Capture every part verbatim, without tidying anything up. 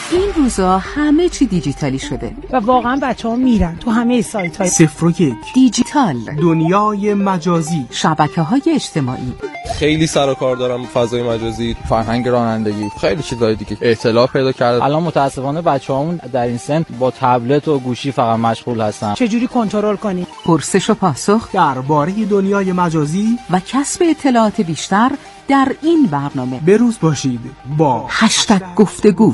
این روزا همه چی دیجیتالی شده و واقعا بچه‌ها میرن تو همه سایت‌های صفر و یک دیجیتال، دنیای مجازی، شبکه‌های اجتماعی. خیلی سر و کار دارم فضای مجازی، فرهنگ رانندگی، خیلی چیزای دیگه اطلاع پیدا کرده. الان متاسفانه بچه‌هامون در این سن با تبلت و گوشی فقط مشغول هستن. چجوری کنترل کنی؟ پرسش و پاسخ درباره دنیای مجازی و کسب اطلاعات بیشتر در این برنامه. بروز باشید با هشتگ گفتگو.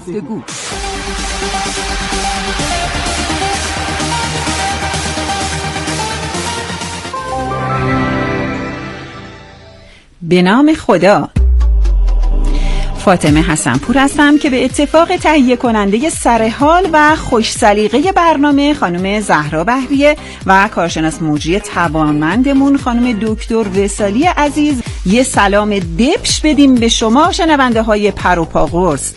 به نام خدا. فاطمه حسنپور هستم که به اتفاق تهیه کننده سرحال و خوش سلیقه برنامه خانم زهرا بهریه و کارشناس مجری توانمندمون خانم دکتر وصالی عزیز یه سلام دبش بدیم به شما شنونده های پر و پا قرص.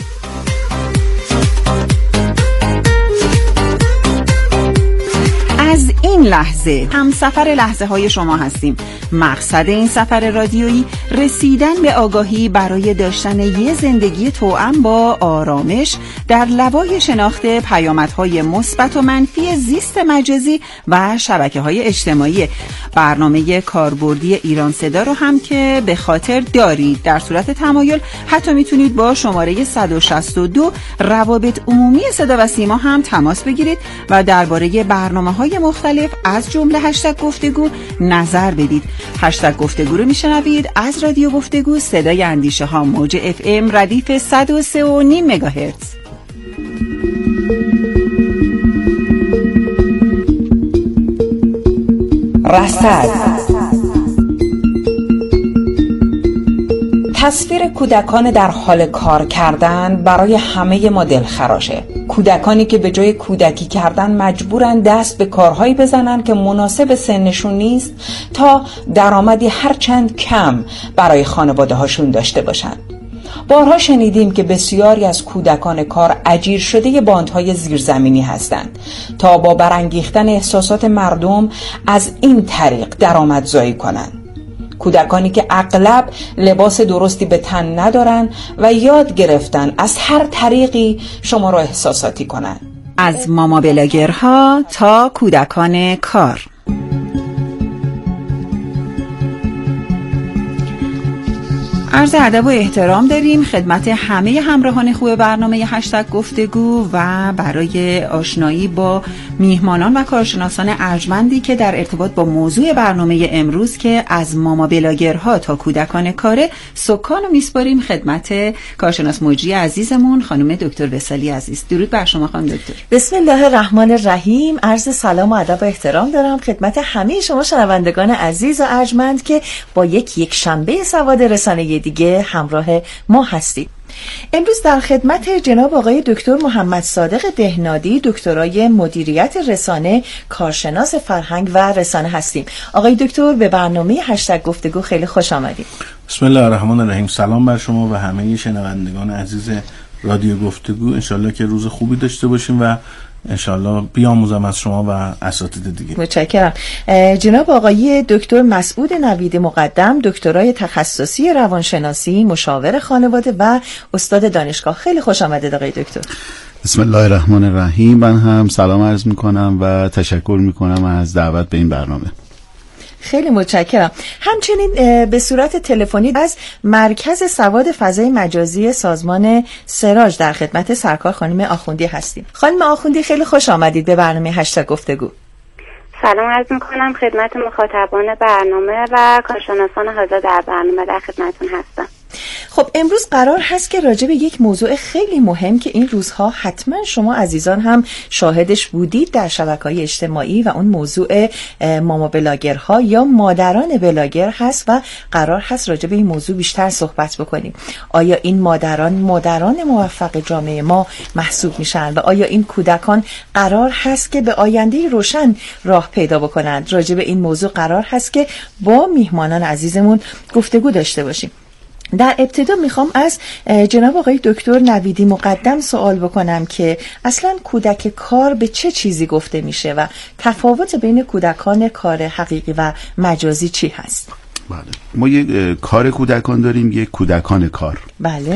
از این لحظه هم سفر لحظه های شما هستیم. مقصد این سفر رادیویی رسیدن به آگاهی برای داشتن یه زندگی توأم با آرامش در لوای شناخت پیامدهای مثبت و منفی زیست مجازی و شبکه‌های اجتماعی. برنامه کاربردی ایران صدا رو هم که به خاطر دارید. در صورت تمایل حتی میتونید با شماره صد و شصت و دو روابط عمومی صدا و سیما هم تماس بگیرید و درباره برنامه‌های مختلف از جمله هشتگ گفتگو نظر بدید. هشتگ گفتگو رو میشنوید از رادیو گفتگو صدای اندیشه ها موج اف ام ردیف صد و سه و نیم مگاهرتز. رصد. تصویر کودکان در حال کار کردن برای همه ما دلخراشه. کودکانی که به جای کودکی کردن مجبورن دست به کارهایی بزنن که مناسب سنشون نیست تا درآمدی هرچند کم برای خانواده هاشون داشته باشن. بارها شنیدیم که بسیاری از کودکان کار اجیر شده باندهای زیرزمینی هستند تا با برانگیختن احساسات مردم از این طریق درآمدزایی کنند. کودکانی که اغلب لباس درستی به تن ندارن و یاد گرفتن از هر طریقی شما را احساساتی کنن. از ماما بلاگرها تا کودکان کار. عرض ادب و احترام داریم خدمت همه همراهان خوب برنامه هشتگ گفتگو و برای آشنایی با میهمانان و کارشناسان ارجمندی که در ارتباط با موضوع برنامه امروز که از ماما بلاگرها تا کودکان کاره سکان رو میسپاریم خدمت کارشناس مجری عزیزمون خانم دکتر وصالی عزیز. درود بر شما خانم دکتر. بسم الله الرحمن الرحیم. عرض سلام و ادب و احترام دارم خدمت همه شما شنوندگان عزیز و ارجمند که با یک یک شنبه سواد رسانه دیگه همراه ما هستید. امروز در خدمت جناب آقای دکتر محمد صادق دهنادی دکترای مدیریت رسانه کارشناس فرهنگ و رسانه هستیم. آقای دکتر به برنامه هشتگ گفتگو خیلی خوش آمدید. بسم الله الرحمن الرحیم. سلام بر شما و همه شنوندگان عزیز رادیو گفتگو. انشالله که روز خوبی داشته باشیم و انشالله بیاموزم از شما و اساتید دیگه. متشکرم. جناب آقای دکتر مسعود نوید مقدم دکترای تخصصی روانشناسی، مشاور خانواده و استاد دانشگاه. خیلی خوش آمدید آقای دکتر. بسم الله الرحمن الرحیم. من هم سلام عرض میکنم و تشکر میکنم از دعوت به این برنامه. خیلی متشکرم. همچنین به صورت تلفنی از مرکز سواد فضای مجازی سازمان سراج در خدمت سرکار خانم آخوندی هستیم. خانم آخوندی خیلی خوش آمدید به برنامه هشتگ گفتگو. سلام عرض میکنم خدمت مخاطبان برنامه و کارشناسان حاضر در برنامه در خدمتون هستم. خب امروز قرار هست که راجع به یک موضوع خیلی مهم که این روزها حتما شما عزیزان هم شاهدش بودید در شبکه‌های اجتماعی و اون موضوع ماما بلاگرها یا مادران بلاگر هست و قرار هست راجع به این موضوع بیشتر صحبت بکنیم. آیا این مادران مادران موفق جامعه ما محسوب میشن و آیا این کودکان قرار هست که به آینده روشن راه پیدا بکنند؟ راجع به این موضوع قرار هست که با میهمانان عزیزمون گفتگو داشته باشیم. در ابتدا میخوام از جناب آقای دکتر نویدی مقدم سوال بکنم که اصلا کودک کار به چه چیزی گفته میشه و تفاوت بین کودکان کار حقیقی و مجازی چی هست؟ بله. ما یک کار کودکان داریم، یک کودکان کار. بله.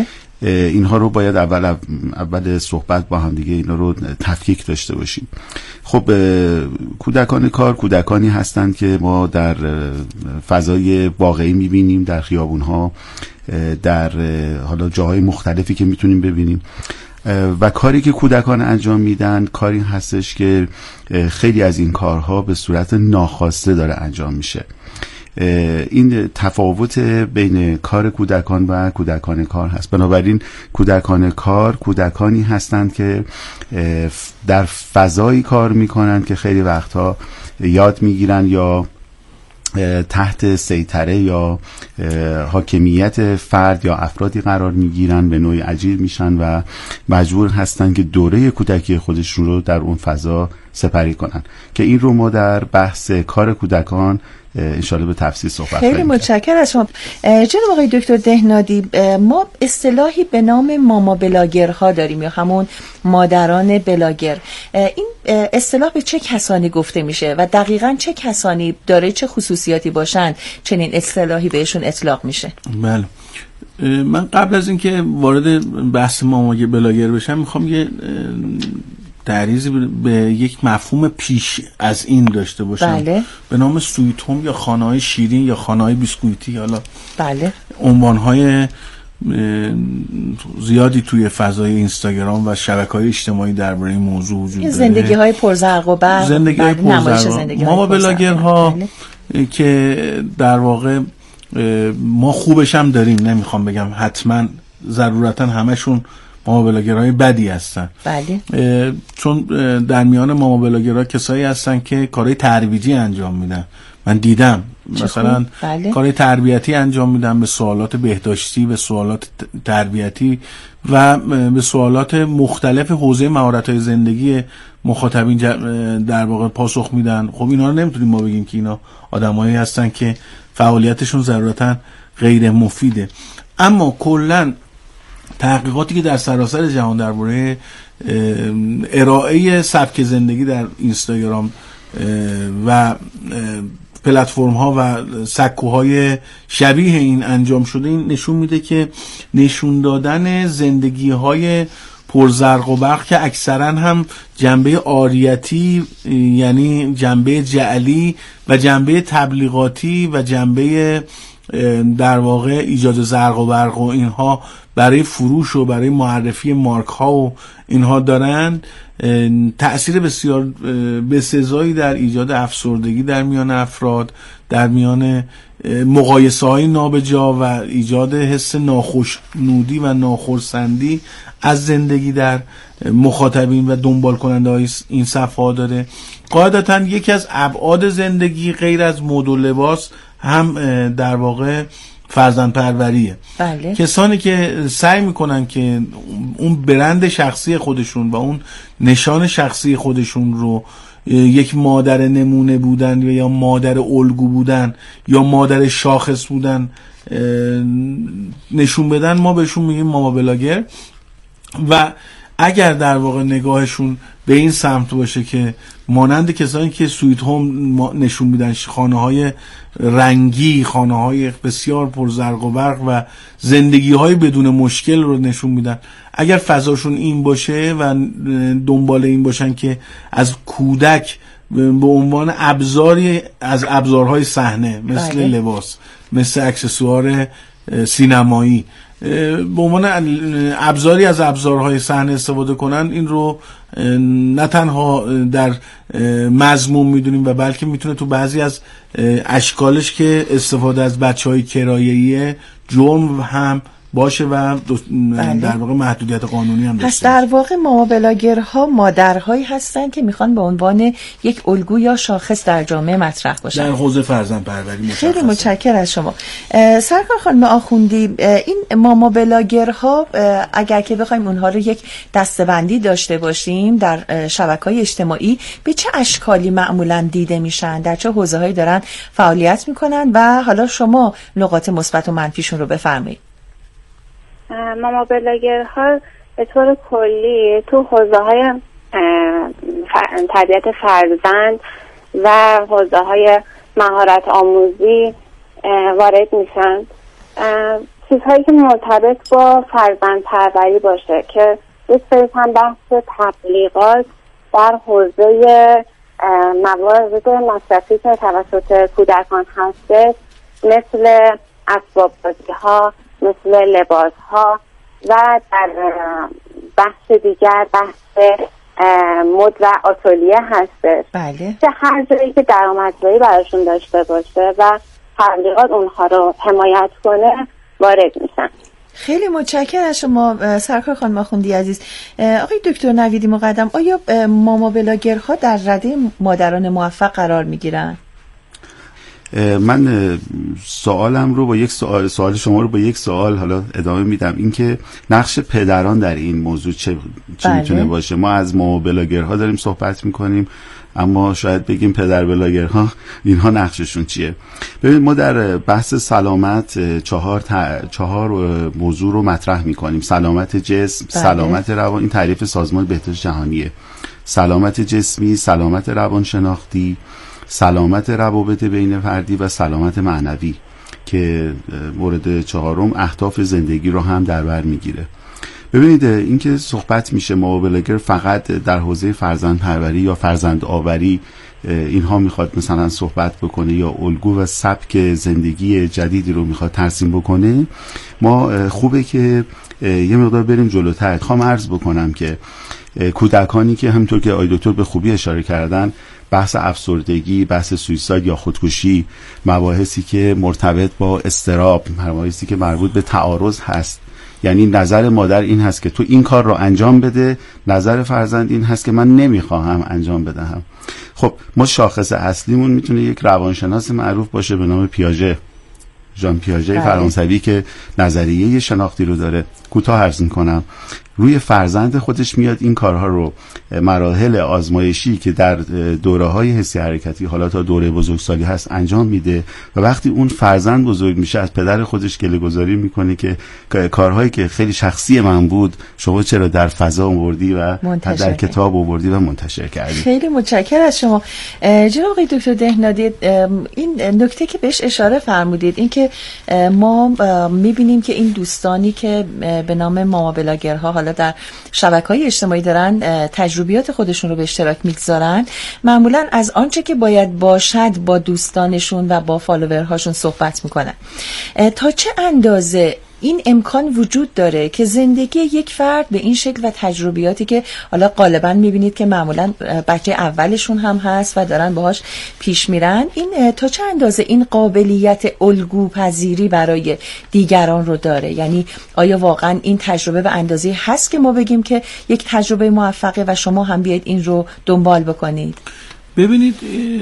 اینها رو باید اول اول صحبت با هم دیگه اینا رو تفکیک داشته باشیم. خب کودکان کار کودکانی هستند که ما در فضای واقعی میبینیم، در خیابونها، در حالا جاهای مختلفی که میتونیم ببینیم و کاری که کودکان انجام میدن کاری هستش که خیلی از این کارها به صورت ناخواسته داره انجام میشه. این تفاوت بین کار کودکان و کودکان کار هست. بنابراین کودکان کار کودکانی هستند که در فضایی کار میکنند که خیلی وقتها یاد میگیرن یا تحت سیطره یا حاکمیت فرد یا افرادی قرار میگیرن، به نوعی اجیر میشن و مجبور هستن که دوره کودکی خودشون رو در اون فضا سپری کنن که این رو ما در بحث کار کودکان انشالله به تفصیل صحبت خیلی خیلی متشکرم از شما جناب آقای دکتر دهنادی. ما اصطلاحی به نام ماما بلاگرها داریم یا همون مادران بلاگر. این اصطلاح به چه کسانی گفته میشه و دقیقاً چه کسانی داره چه خصوصیاتی باشن چنین اصطلاحی بهشون اطلاق میشه؟ بله، من قبل از اینکه وارد بحث ماما بلاگر بشم میخوام یه تعریضی به یک مفهوم پیش از این داشته باشم. بله. به نام سویت هوم یا خانه‌های شیرین یا خانه‌های بیسکویتی. حالا بله. عنوان‌های زیادی توی فضای اینستاگرام و شبکه‌های اجتماعی درباره این موضوع وجود داره. زندگی‌های پرزرق و برق، زندگی‌های پرزرق. ما با بلاگرها بله. که در واقع ما خوبش هم داریم، نمیخوام بگم حتما ضرورتا همشون ماما بلاگرهای بدی هستن. بله. چون در میان ماما بلاگرها کسایی هستن که کارهای ترویجی انجام میدن. من دیدم مثلا بله. کارهای تربیتی انجام میدن، به سوالات بهداشتی، به سوالات تربیتی و به سوالات مختلف حوزه مهارت‌های زندگی مخاطبین در واقع پاسخ میدن. خب اینا رو نمیتونیم ما بگیم که اینا آدمایی هستن که فعالیتشون ضرورتا غیر مفیده. اما کلاً تحقیقاتی که در سراسر جهان درباره ارائه سبک زندگی در اینستاگرام و پلتفرم ها و سکوهای شبیه این انجام شده، این نشون میده که نشون دادن زندگی های پرزرق و برق که اکثرا هم جنبه عاریتی، یعنی جنبه جعلی و جنبه تبلیغاتی و جنبه در واقع ایجاد زرق و برق و اینها برای فروش و برای معرفی مارک ها و اینها دارن، تأثیر بسیار بسزایی در ایجاد افسردگی در میان افراد، در میان مقایسه های نابجا و ایجاد حس ناخوشنودی و ناخرسندی از زندگی در مخاطبین و دنبال کننده های این صفحه داره. قاعدتا یکی از ابعاد زندگی غیر از مد و لباس هم در واقع فرزند پروریه. بله. کسانی که سعی میکنن که اون برند شخصی خودشون و اون نشان شخصی خودشون رو یک مادر نمونه بودن یا مادر الگو بودن یا مادر شاخص بودن نشون بدن، ما بهشون میگیم ماما بلاگر. و اگر در واقع نگاهشون به این سمت باشه که مانند کسانی که سویت هوم نشون میدن، خانه های رنگی، خانه های بسیار پر زرق و برق و زندگی های بدون مشکل رو نشون میدن، اگر فضاشون این باشه و دنبال این باشن که از کودک به عنوان ابزاری از ابزارهای صحنه مثل بله. لباس، مثل اکسسوار سینمایی، به عنوان ابزاری از ابزارهای صحنه استفاده کنن، این رو نه تنها در مضمون میدونیم و بلکه میتونه تو بعضی از اشکالش که استفاده از بچهای کرایه‌ای جرم هم باشه و بله. در واقع محدودیت قانونی هم داشته. پس در واقع ماما بلاگرها مادرهایی هستن که میخوان به عنوان یک الگو یا شاخص در جامعه مطرح باشن. در حوزه فرزند پروری مشخصه. خیلی متشکرم از شما. سرکار خانم آخوندی، این ماما بلاگرها اگر که بخوایم اونها رو یک دسته‌بندی داشته باشیم در شبکه‌های اجتماعی، به چه اشکالی معمولاً دیده میشن؟ در چه حوزه‌هایی دارن فعالیت میکنن و حالا شما نقاط مثبت و منفیشون رو بفرمایید. ماما بلاگرها به طور کلی تو حوزه های تربیت فرزند و حوزه های مهارت آموزی وارد میشن. چیزهایی که مرتبط با فرزند پروری باشه که یک سری هم بحث تبلیغات در حوزه موارد مصرفی که توسط کودکان هسته، مثل اسباب بازی ها، مثل لباس ها و در بحث دیگر بحث مد و آتلیه هسته. بله. که هر جایی که درآمدزایی براشون داشته باشه و تبلیغات اونها رو حمایت کنه وارد میشن. خیلی متشکرم از شما سرکار خانم آخوندی عزیز. آقای دکتر نویدی مقدم، آیا ماما بلاگرها در رده مادران موفق قرار میگیرن؟ من سوالم رو با یک سوال سوال شما رو با یک سوال حالا ادامه میدم، اینکه نقش پدران در این موضوع چه چی بله. میتونه باشه؟ ما از ماما بلاگرها داریم صحبت میکنیم، اما شاید بگیم پدر بلاگرها اینها نقششون چیه؟ ببینید، ما در بحث سلامت چهار تا... چهار موضوع رو مطرح میکنیم: سلامت جسم، بله. سلامت روان، این تعریف سازمان بهداشت جهانیه، سلامت جسمی، سلامت روانشناختی، سلامت روابط بین فردی و سلامت معنوی که مورد چهارم اهداف زندگی رو هم در بر میگیره. ببینید، اینکه صحبت میشه ماما بلاگر فقط در حوزه فرزند پروری یا فرزند آوری اینها میخواد مثلا صحبت بکنه یا الگو و سبک زندگی جدیدی رو میخواد ترسیم بکنه، ما خوبه که یه مقدار بریم جلوتر. خواهم عرض بکنم که کودکانی که همونطور که آقای دکتر به خوبی اشاره کردن، بحث افسردگی، بحث سویساید یا خودکشی، مباحثی که مرتبط با اضطراب، مباحثی که مربوط به تعارض هست، یعنی نظر مادر این هست که تو این کار رو انجام بده، نظر فرزند این هست که من نمیخواهم انجام بدهم. خب ما شاخص اصلیمون میتونه یک روانشناس معروف باشه به نام پیاژه، ژان پیاژه فرانسوی که نظریه شناختی رو داره. کوتاه عرض میکنم، روی فرزند خودش میاد این کارها رو، مراحل آزمایشی که در دوره‌های حسی حرکتی حالا تا دوره بزرگسالی هست انجام میده و وقتی اون فرزند بزرگ میشه از پدر خودش گله‌گذاری میکنه که کارهایی که خیلی شخصی من بود شما چرا در فضا آوردی و در کتاب آوردی و منتشر کردی. خیلی متشکرم از شما جناب آقای دکتر دهنادی. این نکته که بهش اشاره فرمودید، این که ما میبینیم که این دوستانی که به نام ماما بلاگرها حالا در شبکه‌های اجتماعی دارن تجربیات خودشون رو به اشتراک میگذارن، معمولا از آنچه که باید باشد با دوستانشون و با فالوورهاشون صحبت میکنن. تا چه اندازه این امکان وجود داره که زندگی یک فرد به این شکل و تجربیاتی که حالا غالبا میبینید که معمولا بچه اولشون هم هست و دارن باهاش پیش میرن، این تا چه اندازه این قابلیت الگو پذیری برای دیگران رو داره؟ یعنی آیا واقعا این تجربه به اندازه هست که ما بگیم که یک تجربه موفقه و شما هم بیاید این رو دنبال بکنید؟ ببینید،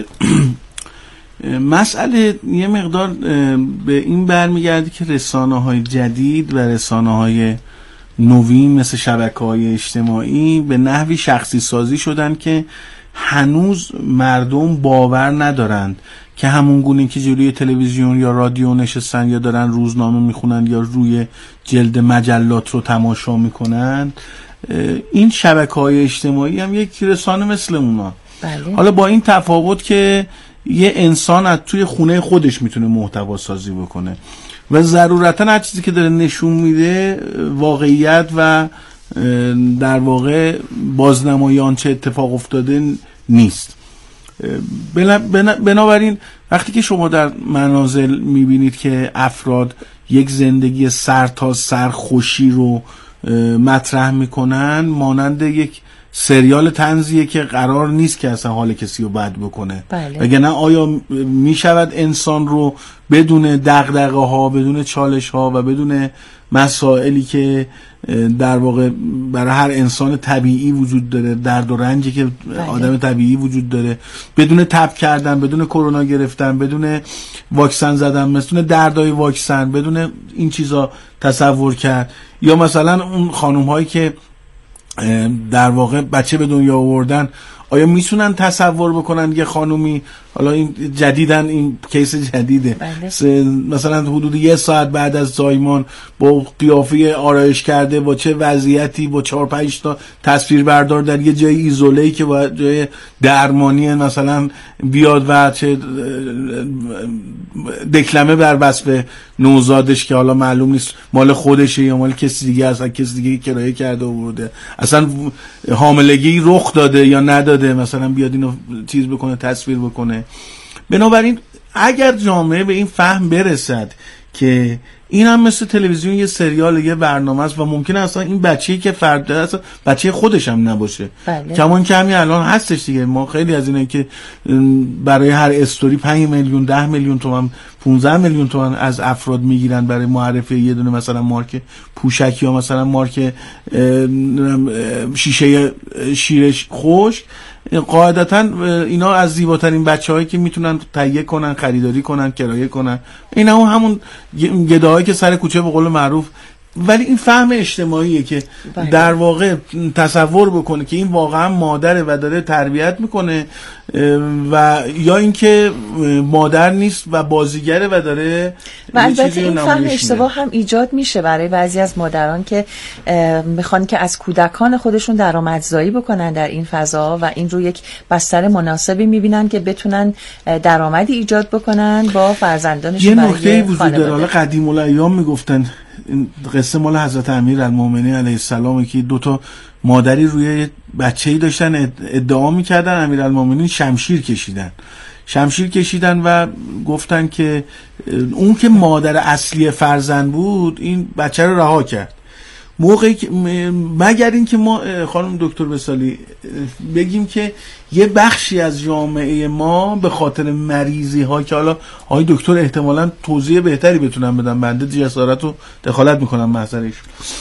مسئله یه مقدار به این برمیگرده که رسانه‌های جدید و رسانه‌های نوین مثل شبکه‌های اجتماعی به نحوی شخصی سازی شدن که هنوز مردم باور ندارند که همون گونه که جلوی تلویزیون یا رادیو نشستن یا دارن روزنامه میخونن یا روی جلد مجلات رو تماشا میکنن، این شبکه‌های اجتماعی هم یک رسانه مثل اونا. بله. حالا با این تفاوت که یه انسان از توی خونه خودش میتونه محتوا سازی بکنه و ضرورتا هر چیزی که داره نشون میده واقعیت و در واقع بازنمایی آنچه اتفاق افتاده نیست. بنابراین وقتی که شما در منازل میبینید که افراد یک زندگی سر تا سر خوشی رو مطرح میکنن، مانند یک سریال طنزیه که قرار نیست که اصلا حال کسی رو بد بکنه. بله. وگرنه آیا می شود انسان رو بدون دغدغه ها، بدون چالش ها و بدون مسائلی که در واقع برای هر انسان طبیعی وجود داره، درد و رنجی که بله. آدم طبیعی وجود داره، بدون تب کردن، بدون کرونا گرفتن، بدون واکسن زدن، بدون دردای واکسن، بدون این چیزا تصور کرد؟ یا مثلا اون خانم هایی که در واقع بچه به دنیا آوردن، آیا میتونن تصور بکنن یه خانومی، حالا این جدیدن، این کیس جدیده، بله. مثلا حدود یه ساعت بعد از زایمان با قیافه آرایش کرده با چه وضعیتی با چهار پنج تا تصویر بردار در یه جای ایزوله‌ای که با جای درمانی مثلا بیاد و چه دکلمه بر وصف نوزادش که حالا معلوم نیست مال خودشه یا مال کسی دیگه است، کسی دیگه کرایه کرده و برده، اصلا حاملگی رخ داده یا نداده، مثلا بیاد اینو چیز بکنه، تصویر بکنه. بنابراین اگر جامعه به این فهم برسد که این هم مثل تلویزیون یه سریال، یه برنامه است و ممکنه اصلا این بچه‌ای که فرد اصلا بچه خودش هم نباشه، بله. کمان که همین الان هستش دیگه. ما خیلی از اینایی که برای هر استوری پنج میلیون ده میلیون تومان پانزده میلیون تومان از افراد میگیرن برای معرفی یه دونه مثلا مارک پوشک یا مثلا مارک شیشه شیر خشک، قاعدتا اینا از زیباترین بچه‌هایی که میتونن تهیه کنن، خریداری کنن، کرایه کنن، اینا همون گداهایی که سر کوچه به قول معروف. ولی این فهم اجتماعیه که باید. در واقع تصور بکنه که این واقعا مادره و داره تربیت میکنه و یا اینکه مادر نیست و بازیگره و داره. و البته این فهم اشتباه هم ایجاد میشه برای بعضی از مادران که میخوان که از کودکان خودشون درآمدزایی بکنن در این فضا و این رو یک بستر مناسبی میبینن که بتونن درآمدی ایجاد بکنن با فرزندانشون. یه نکته وجود داره، حالا قدیم الایام میگفتن، این قصه مال حضرت امیرالمومنین علیه السلام که دو تا مادری روی بچه‌ای داشتن ادعا می‌کردن، امیرالمومنین شمشیر کشیدن شمشیر کشیدن و گفتن که اون که مادر اصلی فرزند بود این بچه رو رها کرد. موقعی که مگر این که ما خانم دکتر بسالی بگیم که یه بخشی از جامعه ما به خاطر مریضی ها که حالا آقای دکتر احتمالاً توضیح بهتری بتونن بدن، بنده جسارت رو دخالت میکنم محضرش،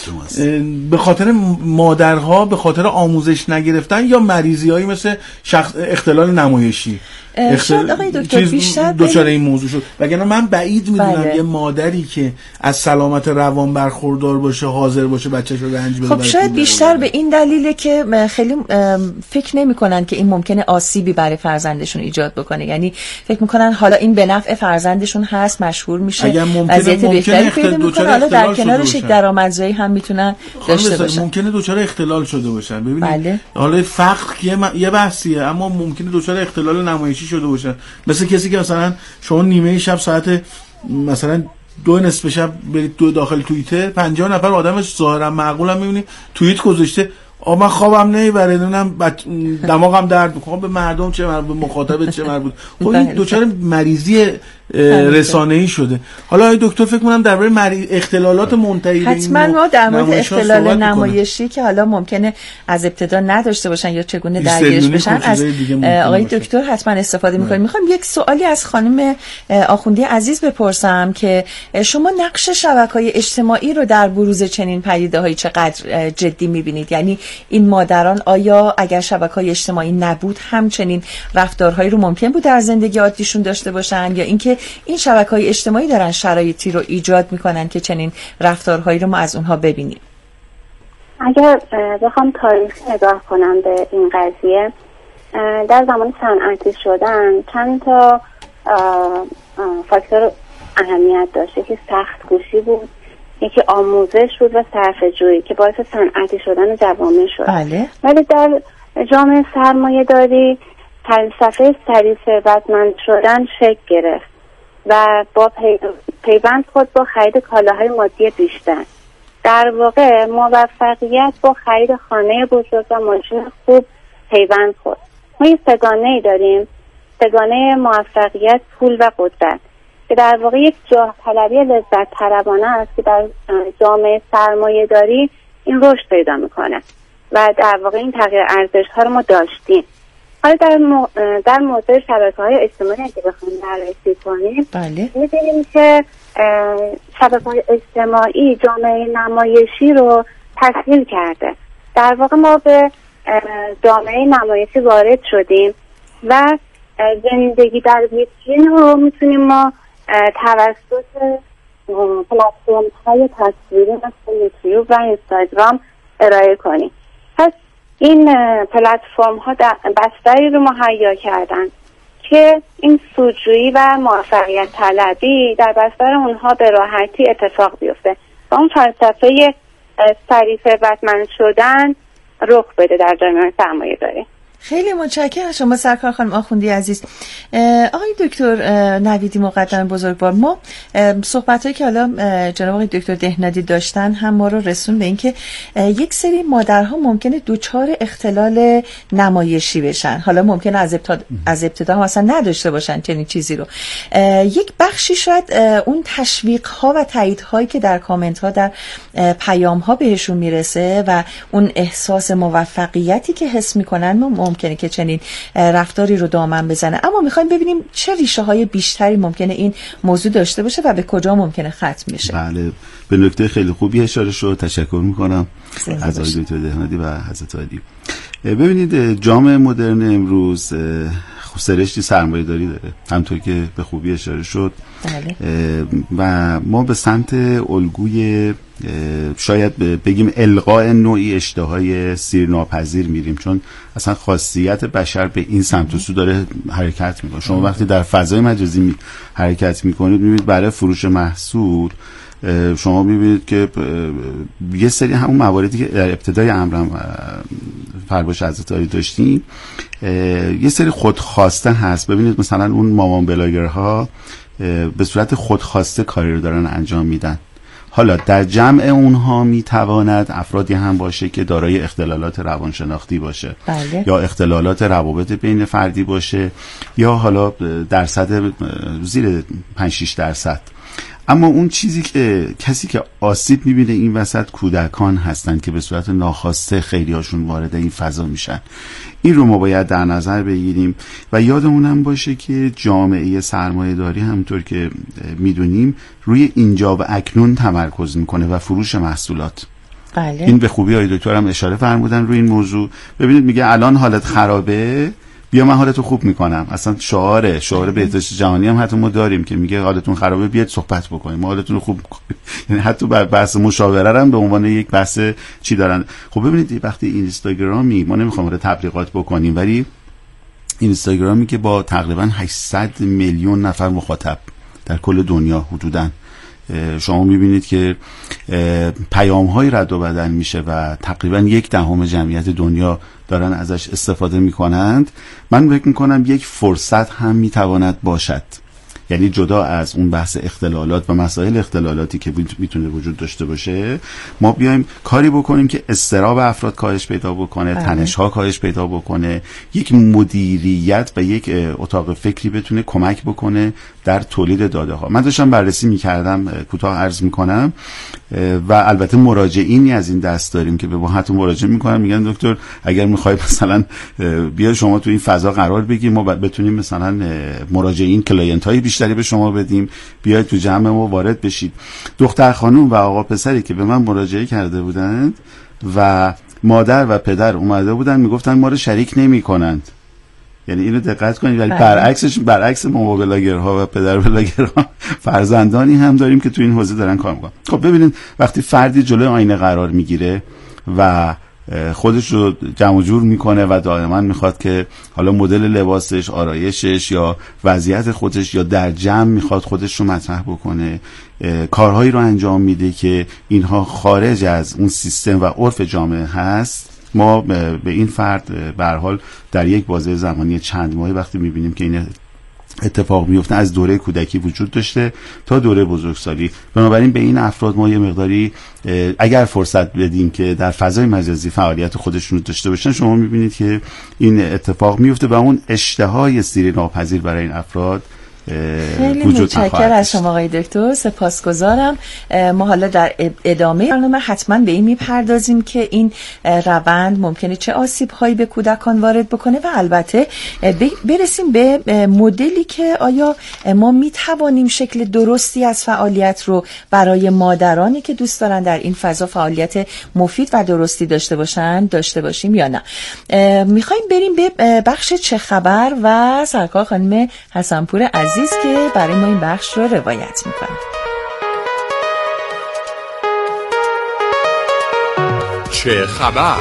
به خاطر مادرها به خاطر آموزش نگرفتن یا مریضی هایی مثل شخص اختلال نمایشی شاید آقای دکتر بیشتر دوچار این موضوع شد. وگرنه من بعید میدونم بله. یه مادری که از سلامت روان برخوردار باشه، حاضر باشه بچه‌ش رو رنج بده. خب شاید بیشتر به این دلیله که خیلی فکر نمی‌کنن که این ممکنه آسیبی برای فرزندشون ایجاد بکنه، یعنی فکر می‌کنن حالا این به نفع فرزندشون هست، مشهور میشه، وضعیت بهتری پیدا می‌کنه، حالا در کنارش یک درآمدزایی هم میتونن داشته باشن. ممکنه دچار اختلال شده باشن. ببینید بله. حالا فقر یه بحثیه، اما ممکنه دچار اختلال نمایشی شده باشن، مثل کسی که مثلا شما نیمه شب ساعت مثلا دو نصف شب برید دو داخل توییتر پنجاه نفر آدمش ظاهرا معقولم میبینی توییت گذاشته آ من خوابم نمیبره، نمیدونم بچ... دماغم درد میکنه. به مردم چه مربوط، به مخاطب چه مربوط؟ خب این دوچار مریضی رسانه‌ای شده. حالا آقای دکتر فکر کنم درباره مری... اختلالات منتهی به این حتما ما در مورد اختلال نمایشی که حالا ممکنه از ابتدا نداشته باشن یا چگونه درگیرش بشن از آقای دکتر حتما استفاده می‌کنیم. می‌خوام یک سوالی از خانم آخوندی عزیز بپرسم که شما نقش شبکه‌های اجتماعی رو در بروز چنین پدیده‌هایی چقدر جدی می‌بینید؟ یعنی این مادران آیا اگر شبکه‌های اجتماعی نبود همچنین رفتارهایی رو ممکن بود در زندگی عادیشون داشته باشن، یا اینکه این شبکه‌های اجتماعی دارن شرایطی رو ایجاد میکنن که چنین رفتارهایی رو ما از اونها ببینیم؟ اگر بخوام تاریخی نگاه کنم به این قضیه، در زمان صنعتی شدن چند تا فاکتور اهمیت داشت. یکی سخت کوشی بود، یکی آموزش بود و صرفه جویی که باعث صنعتی شدن جوامع شد. بله. ولی در جامعه سرمایه داری فلسفه سریع ثروتمند شدن شکل گرفت و با پی... پیوند خود با خرید کالاهای مادی بیشتر. در واقع موفقیت با خرید خانه بزرگ و ماشین خوب پیوند خود. ما یه سگانه‌ای داریم، سگانه موفقیت، پول و قدرت، که در واقع یک جاه طلبی لذت طلبانه است که در جامعه سرمایه داری این رشد پیدا میکنه و در واقع این تغییر ارزش ها رو ما داشتیم. حالا در مو... در موضوع شبکه‌های اجتماعی که بخوایم بررسی کنیم، بله، می‌بینیم که شبکه‌های اجتماعی جامعه نمایشی رو تسهیل کرده. در واقع ما به جامعه نمایشی وارد شدیم و زندگی در ویترین رو میتونیم ما توسط پلتفرم‌های تصویری مثل یوتیوب و اینستاگرام ارائه کنیم. پس این پلتفرم ها بستری رو مهیا کردن که این سودجویی و موفقیت طلبی در بستر اونها به راحتی اتفاق بیفته و اون فلسفه سریع ثروتمند شدن رخ بده در جامعه سرمایه‌داری. خیلی متشکرم شما سرکار خانم آخوندی عزیز. آقای دکتر نویدی مقدم بزرگوار، ما صحبتایی که حالا جناب آقای دکتر دهنادی داشتن هم ما رو رسون به این که یک سری مادرها ممکنه دوچار اختلال نمایشی بشن، حالا ممکنه از ابتدا از ابتدا هم اصلا نداشته باشن چنین چیزی رو. یک بخشی شاید اون تشویق ها و تایید هایی که در کامنت ها در پیام ها بهشون میرسه و اون احساس موفقیتی که حس میکنن ممکنه که چنین رفتاری رو دامن بزنه. اما میخوایم ببینیم چه ریشه های بیشتری ممکنه این موضوع داشته باشه و به کجا ممکنه ختم بشه. بله، به نکته خیلی خوبی اشاره شد. تشکر میکنم از آقای دکتر دهنادی و حضرت عالی. ببینید جامعه مدرن امروز سرشتی سرمایه‌داری داره، همونطور که به خوبی اشاره شد. بله. و ما به سمت الگوی شاید بگیم القاء نوعی اشتهای سیرناپذیر میریم، چون اصلا خاصیت بشر به این سمت و سو داره حرکت میکنه. شما وقتی در فضای مجازی می حرکت میکنید میبینید برای فروش محصول شما میبینید که یه سری همون مواردی که در ابتدای امرم فرمایش حضرت عالی داشتیم یه سری خودخواسته هست. ببینید مثلا اون مامان بلاگرها به صورت خودخواسته کاری رو دارن انجام میدن. حالا در جمع اونها میتواند افرادی هم باشه که دارای اختلالات روانشناختی باشه، بله. یا اختلالات روابط بین فردی باشه، یا حالا درصد زیر پنج شش درصد. اما اون چیزی که کسی که آسیب میبینه این وسط کودکان هستن که به صورت ناخواسته خیلی هاشون وارد این فضا میشن. این رو ما باید در نظر بگیریم و یادمونم باشه که جامعه سرمایه‌داری همونطور که میدونیم روی اینجا و اکنون تمرکز میکنه و فروش محصولات. بله. این به خوبی آقای دکتر هم اشاره فرمودن روی این موضوع. ببینید میگه الان حالت خرابه، بیا من حالتو خوب میکنم. اصلا شعاره شعار بهداشت جهانی هم حتی ما داریم که میگه حالتون خرابه بیاید صحبت بکنیم، ما حالتون رو خوب میکنیم. یعنی حتی بر بحث مشاوره هم به عنوان یک بحث چی دارن. خب ببینید وقتی اینستاگرامی، ما نمیخوام رو تبلیغات بکنیم، ولی اینستاگرامی که با تقریبا هشتصد میلیون نفر مخاطب در کل دنیا حدوداً شما میبینید که پیام های رد و بدل میشه و تقریبا یک دهم جمعیت دنیا دارن ازش استفاده میکنند. من فکر میکنم یک فرصت هم میتواند باشد، یعنی جدا از اون بحث اختلالات و مسائل اختلالاتی که میتونه وجود داشته باشه، ما بیایم کاری بکنیم که اضطراب افراد کاهش پیدا بکنه، تنش ها کاهش پیدا بکنه، یک مدیریت و یک اتاق فکری بتونه کمک بکنه در تولید داده ها. من داشتم بررسی میکردم، کوتاه عرض میکنم، و البته مراجعینی از این دست داریم که به ما حتی مراجعه میکنن میگن دکتر اگر میخوای مثلا بیا شما تو این فضا قرار بگیر ما بتونیم مثلا مراجعین کلاینت های بیشتری به شما بدیم، بیاید تو جمع ما وارد بشید. دختر خانم و آقا پسری که به من مراجعه کرده بودند و مادر و پدر اومده بودن میگفتن ما رو شریک نمیکنند. یعنی اینو دقت کنید، ولی برعکسش برعکس ما بلاگرها و پدر بلاگرها فرزندانی هم داریم که تو این حوزه دارن کار میکنن. خب ببینید وقتی فردی جلوی آینه قرار میگیره و خودش رو جمع جور میکنه و دائما میخواد که حالا مدل لباسش، آرایشش یا وضعیت خودش یا در جمع میخواد خودش رو مطرح بکنه، کارهایی رو انجام میده که اینها خارج از اون سیستم و عرف جامعه هست، ما به این فرد به هر حال در یک بازه زمانی چند ماهی وقتی میبینیم که این اتفاق میفته از دوره کودکی وجود داشته تا دوره بزرگسالی، بنابراین به این افراد ما یه مقداری اگر فرصت بدیم که در فضای مجازی فعالیت خودشون رو داشته باشن، شما میبینید که این اتفاق میفته و اون اشتهای سیری ناپذیر برای این افراد خیلی متشکرم از شما آقای دکتر، سپاسگزارم. ما حالا در ادامه برنامه حتما به این میپردازیم که این روند ممکنه چه آسیب هایی به کودکان وارد بکنه و البته برسیم به مدلی که آیا ما میتوانیم شکل درستی از فعالیت رو برای مادرانی که دوست دارن در این فضا فعالیت مفید و درستی داشته باشن داشته باشیم یا نه. میخوایم بریم به بخش چه خبر و سرکار خانم حسنپور عزیز که برای ما این بخش رو روایت میکنه. چه چه خبر؟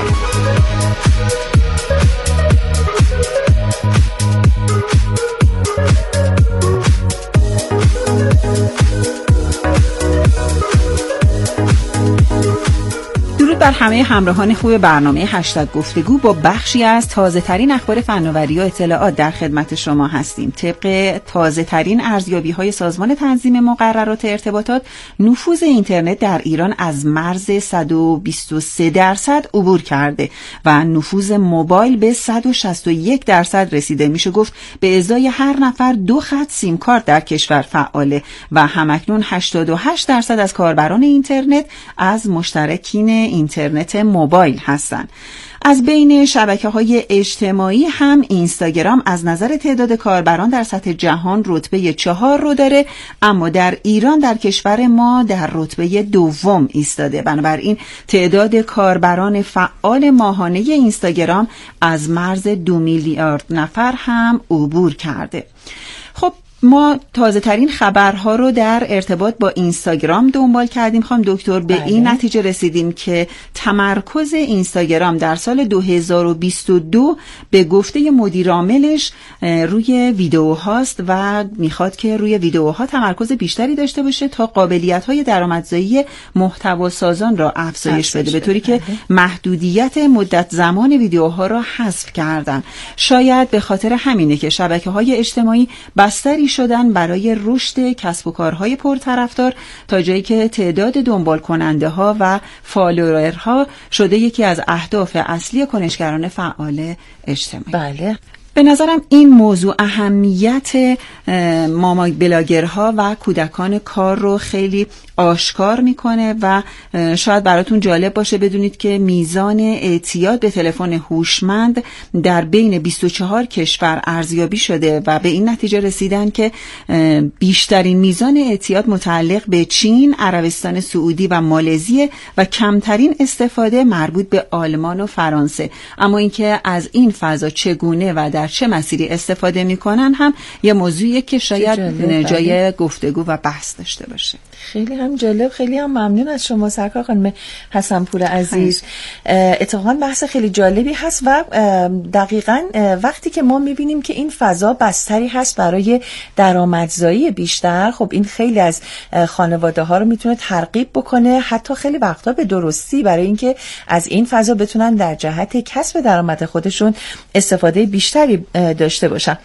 درود بر همه همراهان خوب برنامه هشتگ گفتگو. با بخشی از تازه ترین اخبار فناوری و اطلاعات در خدمت شما هستیم. طبق تازه ترین ارزیابی های سازمان تنظیم مقررات ارتباطات، نفوذ اینترنت در ایران از مرز صد و بیست و سه درصد عبور کرده و نفوذ موبایل به صد و شصت و یک درصد رسیده. میشه گفت به ازای هر نفر دو خط سیم کارت در کشور فعاله و همکنون هشتاد و هشت درصد از کاربران اینترنت از مشترکین اینترنت موبایل هستند. از بین شبکه‌های اجتماعی هم اینستاگرام از نظر تعداد کاربران در سطح جهان رتبه چهار رو داره، اما در ایران در کشور ما در رتبه دوم ایستاده. بنابراین تعداد کاربران فعال ماهانه اینستاگرام از مرز دو میلیارد نفر هم عبور کرده. خب ما تازه ترین خبرها رو در ارتباط با اینستاگرام دنبال کردیم. خانم دکتر، به بله. این نتیجه رسیدیم که تمرکز اینستاگرام در سال دو هزار و بیست و دو به گفته مدیر عاملش روی ویدئوهاست و میخواد که روی ویدئوها تمرکز بیشتری داشته باشه تا قابلیت‌های درآمدزایی محتوا سازان را افزایش بده، به طوری که محدودیت مدت زمان ویدئوها را حذف کردن. شاید به خاطر همینه که شبکه‌های اجتماعی بستری شدن برای رشد کسب و کارهای پرطرفدار، تا جایی که تعداد دنبال کننده ها و فالوورها شده یکی از اهداف اصلی کنشگران فعال اجتماعی. بله. به نظرم این موضوع اهمیت ماما بلاگرها و کودکان کار رو خیلی آشکار میکنه و شاید براتون جالب باشه بدونید که میزان اعتیاد به تلفن هوشمند در بین بیست و چهار کشور ارزیابی شده و به این نتیجه رسیدن که بیشترین میزان اعتیاد متعلق به چین، عربستان سعودی و مالزی و کمترین استفاده مربوط به آلمان و فرانسه. اما اینکه از این فضا چگونه و در چه مسیری استفاده میکنن هم یه موضوعیه که شاید جای گفتگو و بحث داشته باشه. خیلی هم جالب، خیلی هم ممنون از شما سرکار خانم حسن‌پور عزیز. اتفاقا بحث خیلی جالبی هست و دقیقاً وقتی که ما میبینیم که این فضا بستری هست برای درآمدزایی بیشتر، خب این خیلی از خانواده ها رو میتونه ترغیب بکنه، حتی خیلی وقتا به درستی، برای اینکه از این فضا بتونن در جهت کسب درآمد خودشون استفاده بیشتری داشته باشن.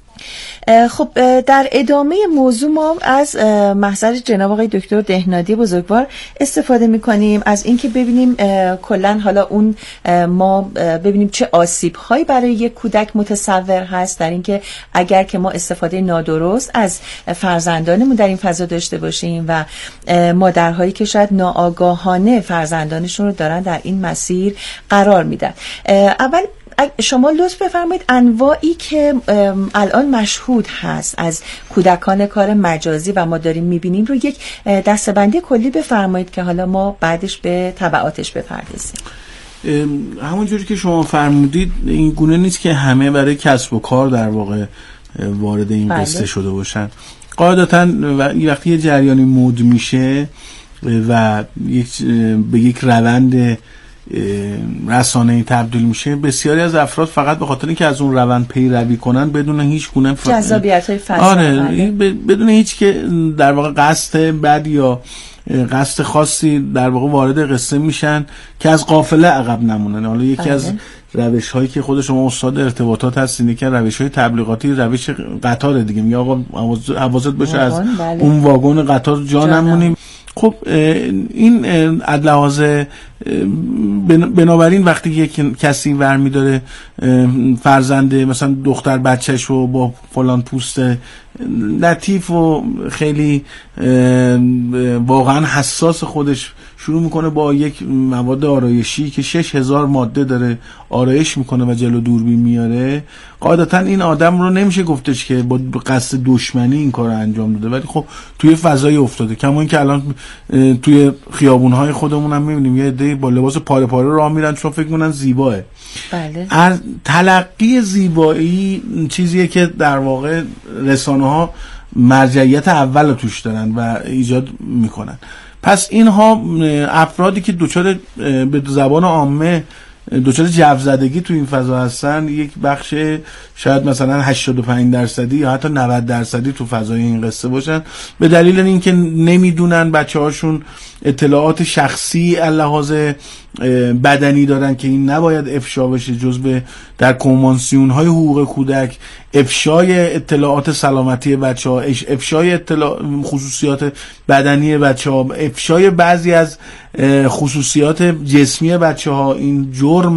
خب در ادامه موضوع ما از محضر جناب آقای دکتر دهنادی بزرگوار استفاده می‌کنیم از اینکه ببینیم کلاً حالا اون ما ببینیم چه آسیب‌هایی برای یک کودک متصور هست در اینکه اگر که ما استفاده نادرست از فرزندانمون در این فضا داشته باشیم و مادرهایی که شاید ناآگاهانه فرزندانشون رو دارن در این مسیر قرار میدن. اول شما لطف بفرمایید انواعی که الان مشهود هست از کودکان کار مجازی و ما داریم میبینیم رو یک دسته‌بندی کلی بفرمایید که حالا ما بعدش به تبعاتش بپردازیم. همونجوری که شما فرمودید این گونه نیست که همه برای کسب و کار در واقع وارد این قصه بله. شده باشن. قاعدتاً وقتی یه جریانی مد میشه و یک به یک روند رسانه‌ای تبدیل میشه، بسیاری از افراد فقط به خاطر اینکه از اون روند پیروی کنن بدون هیچ گونه ف... جذابیت‌های فضا، آره بدون هیچ که در واقع قصد بد یا قصد خاصی در واقع وارد قصه میشن که از قافله عقب نمونن. حالا یکی آه. از روش هایی که خود شما استاد ارتباطات هستین که روش های تبلیغاتی روش قطار دیگه میگه آقا حواست باشه از بله. اون واگن قطار جا نمونیم. خب این از لحاظ بنابراین وقتی یک کسی ورمی داره فرزنده مثلا دختر بچهش رو با فلان پوست لطیف و خیلی واقعا حساس خودش شروع میکنه با یک مواد آرایشی که شش هزار ماده داره آرایش میکنه و جلو دوربین میاره، قاعدتا این آدم رو نمیشه گفتش که با قصد دشمنی این کار رو انجام داده، ولی خب توی فضای افتاده. کما این که الان توی خیابونهای خودمون هم میبینیم یه عده با لباس پاره پاره راه میرن چون فکر میکنن زیباه. بله. از تلقی زیبایی چیزیه که در واقع رسانه ها مرجعیت اول رو توش دارن و ایجاد میکنن. پس اینها افرادی که دچار به زبان عامه دچار جوزدگی تو این فضا هستن، یک بخش شاید مثلا هشتاد و پنج درصدی یا حتی نود درصدی تو فضای این قصه باشن، به دلیل اینکه نمیدونن بچه‌هاشون اطلاعات شخصی لحاظ بدنی دارن که این نباید افشا بشه، جزء در کنوانسیون های حقوق کودک افشای اطلاعات سلامتی بچه‌ها، افشای اطلاع خصوصیات بدنی بچه‌ها، افشای بعضی از خصوصیات جسمی بچه‌ها این جرم